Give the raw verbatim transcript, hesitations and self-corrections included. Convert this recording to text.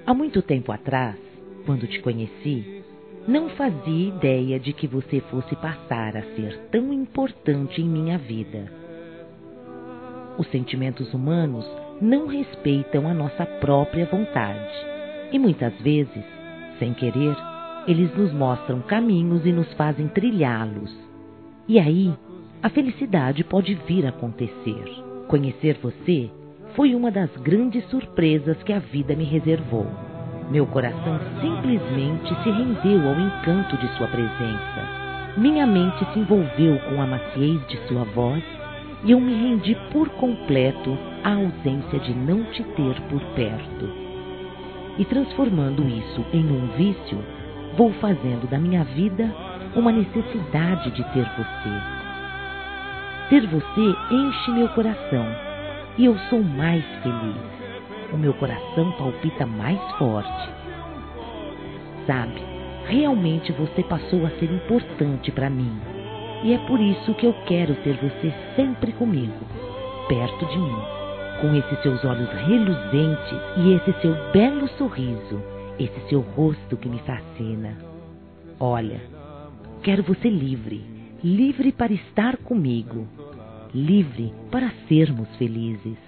Há muito tempo atrás, quando te conheci, não fazia ideia de que você fosse passar a ser tão importante em minha vida. Os sentimentos humanos não respeitam a nossa própria vontade e muitas vezes, sem querer, eles nos mostram caminhos e nos fazem trilhá-los. E aí, a felicidade pode vir a acontecer. Conhecer você foi uma das grandes surpresas que a vida me reservou. Meu coração simplesmente se rendeu ao encanto de sua presença. Minha mente se envolveu com a maciez de sua voz e eu me rendi por completo à ausência de não te ter por perto. E transformando isso em um vício, vou fazendo da minha vida uma necessidade de ter você. Ter você enche meu coração e eu sou mais feliz. O meu coração palpita mais forte. Sabe, realmente você passou a ser importante para mim. E é por isso que eu quero ter você sempre comigo, perto de mim, com esses seus olhos reluzentes e esse seu belo sorriso, esse seu rosto que me fascina. Olha, quero você livre, livre para estar comigo, livre para sermos felizes.